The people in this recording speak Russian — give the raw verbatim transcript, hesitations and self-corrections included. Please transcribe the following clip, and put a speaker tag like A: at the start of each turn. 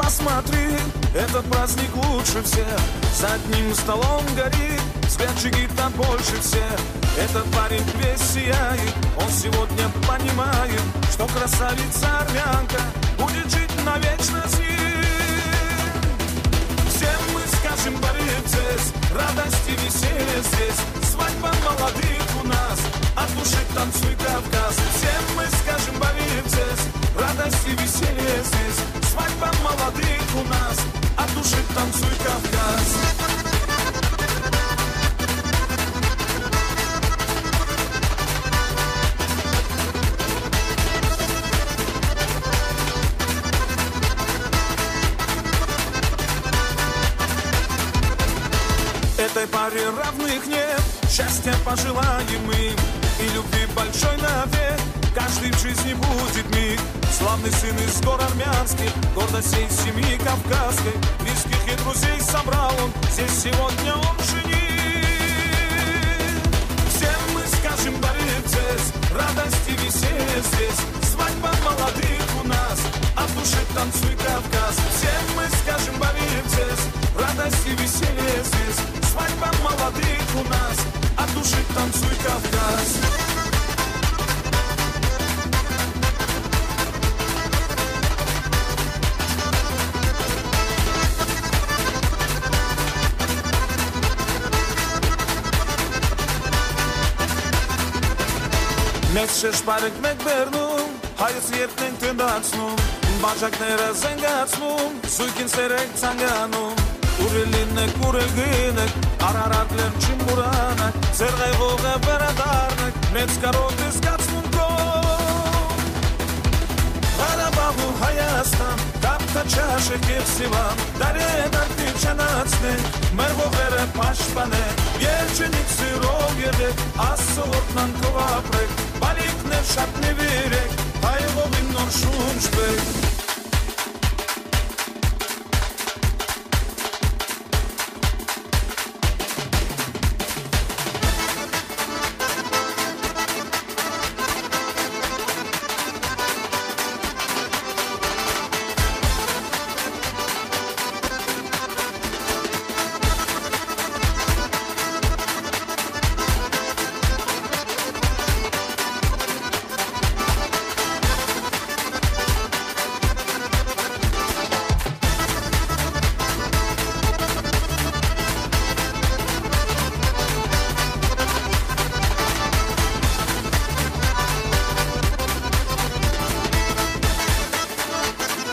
A: посмотри, этот праздник лучше всех. За одним столом горит, взгляд джигита больше всех. Этот парень весь сияет, он сегодня понимает, что красавица армянка будет жить навечно с ним. Всем мы скажем борец, радость и веселье здесь. Свадьба молодых у нас, от души танцуй Кавказ. Всем мы скажем борец, радость и веселье здесь. Свадьба молодых у нас, от души танцуй Кавказ. Этой паре равных нет, счастья пожелаем им и любви большой навек. Каждый в жизни будет миг. Славный сын из гор армянских, гордость всей семьи кавказской. Близких и друзей собрал он, здесь сегодня он жених. Всем мы скажем борец, радость и веселье здесь. Свадьба молодых у нас, от души танцуй Кавказ. Всем мы скажем борец, радость и веселье здесь. Свадьба молодых у нас, от души танцуй Кавказ. Մեծ շշպարեք մեկ բերնում, հայոց երբն ենք տնդացնում, բաժակները զենգացնում, սույքին սերեք ծանգանում, ուր լինեք, ուր գինեք, արարատլեր չիմ բուրանակ, ձեր ղեղողը վերադարնեք, մեծ կարոտ է զգացնում կով։ Հարաբաղ ու Հայաստան, կապտա չաշեք և սիվան, դարի չանացնենք, մեր ողերը պաշտպանենք, երջենիկ սիրով եղեք, Աստծո որդնան քով ապրեք, բալիքներ շատ նվիրեք, հայ ողին նոր շունչ բեք։